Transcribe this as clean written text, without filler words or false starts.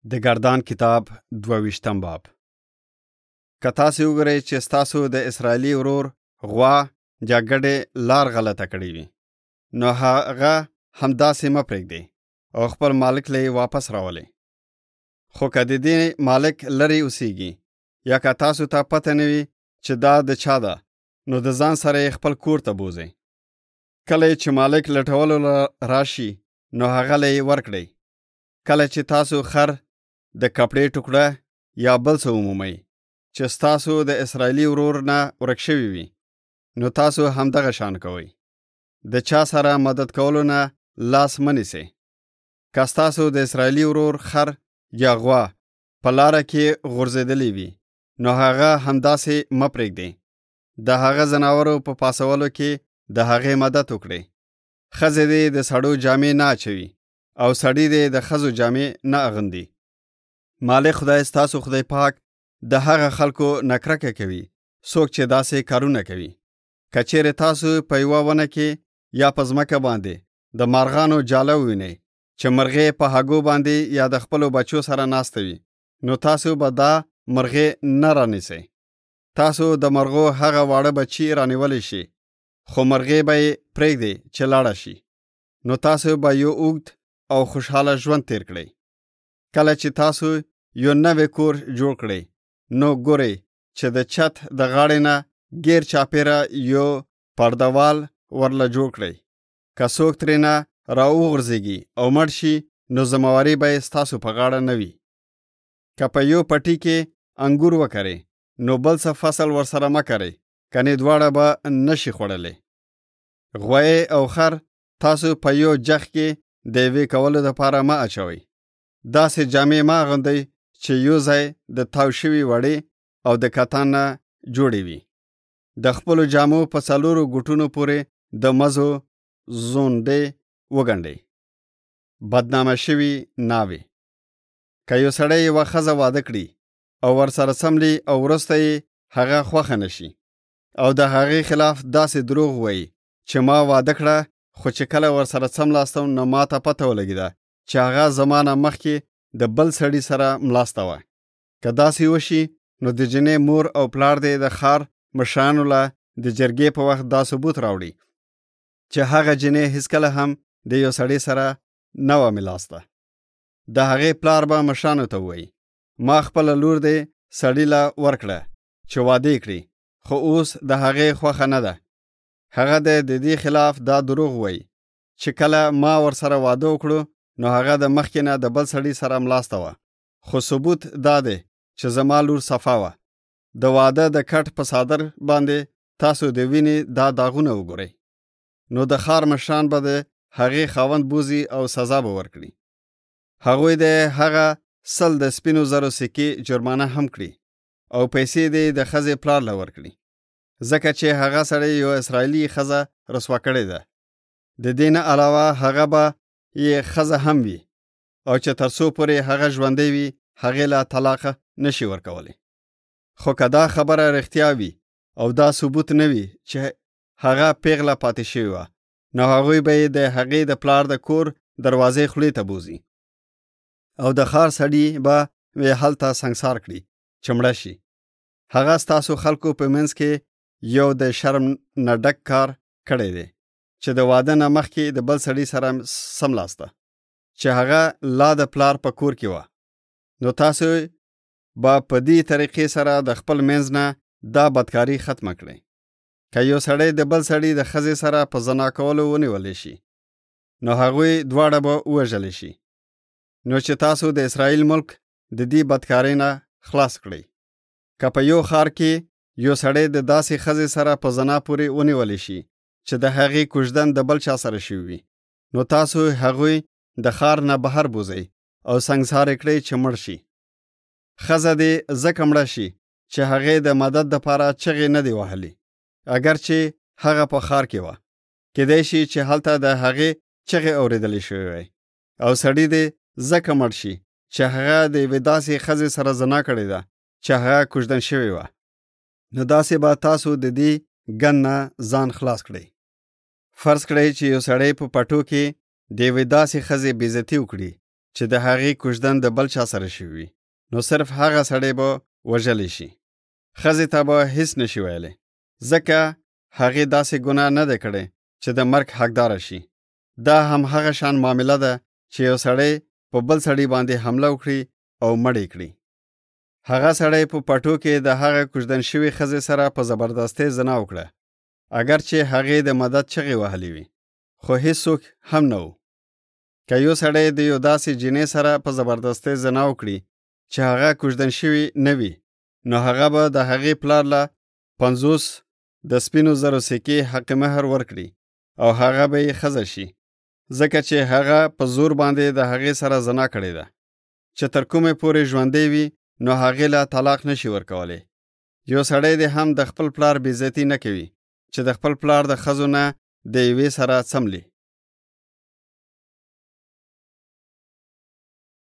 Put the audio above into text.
د ګردان کتاب 22 باب. که تاسو وګورئ چې ستاسو د اسرائیلي ورور غوا جګړې لار غلطه کړې وي، نو هغه همداسې مه پرېږدئ او خپل مالک له واپس راولئ. خو که د دې مالک لرې اوسیږي یا که تاسو ته پته نه وي چې دا د چا ده، نو د ځان سره خپل کور ته بوځئ. کله چې مالک لټولو راشي نو هغه له ورکړئ. کله چې تاسو خر، د کپړې ټوکړه یا بل څه ومومئ چې ستاسو د اسرائیلي ورور نه ورک شوي وي، نو تاسو همدغه شان کوئ. د چا سره مدد کولو نه لاس مه نیسئ. که ستاسو د اسرائیلي ورور خر یا غوا په لاره کې غورځېدلی وي، نو هغه همداسې مه پرېږدئ. د هغه ځناورو په پاسولو کې د هغې مدد وکړئ. ښځې دې د سړو جامې نه اچوي او سړي دې د ښځو جامې نه اغوندي. مالک خدای ستاسو خدای پاک د هغه خلکو نه کرکه کوي څوک چې داسې کارونه کوي. که چیرې تاسو په یوه ونه کې یا په ځمکه باندې د مارغانو جاله ووینئ چې مرغۍ په هګو باندې یا د خپلو بچو سره ناسته وي، نو تاسو به دا مرغۍ نه رانیسئ. تاسو د مرغو هغه واړه بچي رانیولی شي، خو مرغۍ به یې پرېږدئ چې لاړه شي. نو تاسو به یو اوږد او خوشحاله ژوند تیر کړئ. کله چې تاسو یو نوی کور جوړ کړئ، نو ګورئ چې د چت د غاړې نه غیر چاپیره یو پردوال ورله جوړ کړئ. که څوک ترېنه راوغورځېږي او مړ شي، نو ذمواري به یې ستاسو په غاړه نه وي. که په یو پټي کې انګور وکرئ، نو بل څه فصل ورسره مه کرئ، کنې دواړه به نشي خوړلی. غوی او خر تاسو په یو جخ کې د یوې کولو دپاره مه اچوئ. داسې جامې مه اغوندئ چې یو ځای د تاو شوي وړې او د کتان نه جوړې وي. د خپلو جامو په 4 ګوټونو پورې د مزو زونډې وګنډئ. بدنامه شوي ناوې. که یو سړی یوه ښځه واده کړي او ورسره څملي او وروسته یې هغه خوښه نشي او د هغې خلاف داسې دروغ وایي چې ما واده کړه، خو چې کله ورسره څملاستم نو ما ته پته ولګېده چې هغه زما نه مخکې د بل سړي سره ملاسته وه. که داسې وشي، نو د جنې مور او پلار دې د ښار مشرانو له د جرګې په وخت دا ثبوت راوړي چې هغه جنې هیڅکله هم د یو سړي سره نه وه ملاسته. د هغې پلار به مشرانو ته ووایي، ما خپله لور دې سړي له ورکړه چې واده یې کړي، خو اوس د هغې خوښه نه ده. هغه د دې خلاف دا دروغ وایي چې کله ما ورسره واده وکړو، نو هغه د مخکې نه د بل سړي سره ملاسته وه، خو ثبوت دا دی چې زما لور صفا وه. د واده د کټ په صادر باندې تاسو د وینې دا داغونه وګورئ. نو د ښار مشران به د هغې خاوند بوزي او سزا به ورکړي. هغوی د هغه 100 د سپینو زرو سکې جرمانه هم کړي او پیسې د ښځې پلار له ورکړي، ځکه چې هغه سړی یو اسرائیلي ښځه رسوا کړې ده. د دې نه علاوه هغه به یې ښځه هم وي او چې تر څو پورې هغه ژوندی وي هغې له طلاق نشي ورکولی. خو که دا خبره رښتیا وي او دا ثبوت نه وي چې هغه پیغله پاتې شوې وه، نو هغوی به یې د هغې د پلار د کور دروازې خولې ته بوزي او د ښار سړي به یې هلته سنګسار کړي چې مړه شي. هغه ستاسو خلکو په منځ کې یو د شرم نه ډک کار کړی دی چې د واده نه مخکې د بل سړي سره سملاسته چې هغه لا د پلار په کور کې وه. نو تاسو به په دې طریقې سره د خپل منځ نه دا بدکاری ختمه کړئ. که یو سړی د بل سړي د ښځې سره په زنا کولو ونیولی شي، نو هغوی دواړه به ووژلی شي. نو چې تاسو د اسرائیل ملک د دې بدکارۍ نه خلاص کړئ. که په یو ښار کې یو سړی د داسې ښځې سره په زنا پورې ونیولی شي چې د هغې کوژدن د بل چا سره شوي وي، نو تاسو هغوی د ښار نه بهر بوزئ او سنګسار یې کړئ چې مړ شي. ښځه دې ځکه مړه شي چې هغې د مدد دپاره چغې نه دی وهلي، اگر چې هغه په ښار کې وه. کیدای شي چې هلته د هغې چغې اورېدلی شوې وي. او سړي دې ځکه مړ شي چې هغه د یوې داسې ښځې سره زنا کړې ده چې هغه کوژدن شوې وه. نو داسې به تاسو د دې ګن نه ځان خلاص کړئ. فرض کړئ چې یو سړی په پټو کې د یوې داسې ښځې بېعزتي وکړي چې د هغې کوژدن د بل چا سره شوي نو صرف هغه سړی به وژلی شي. ښځې ته به هیڅ نشي ویلی، ځکه هغې داسې ګناه نه ده کړې چې د مرګ حقداره شي. دا هم هغه شان معامله ده چې یو سړی په بل سړی باندې حمله وکړي او مړ یې کړي. هغه سړی په پټو کې د هغه کوژدن شوي ښځې سره په زبردستۍ زنا وکړه، اگر چې هغې د مدد چغې وهلې وي، خو هیڅوک هم نه و. که یو سړی د یو داسې جینۍ سره په زبردستۍ زنا وکړي چې هغه کوژدن شوي نه وي، نو هغه به د هغې پلار له 50 د سپینو زرو سکې حق مهر ورکړي او هغه به یې ښځه شي، ځکه چې هغه په زور باندې د هغې سره زنا کړې ده. چې تر کومې پورې ژوندی وي نو هغې له طلاق نشي ورکولی. یو سړی دې هم د خپل پلار بې عزتي نه کوي چې د خپل پلار د ښځو نه د یوې سره څملي.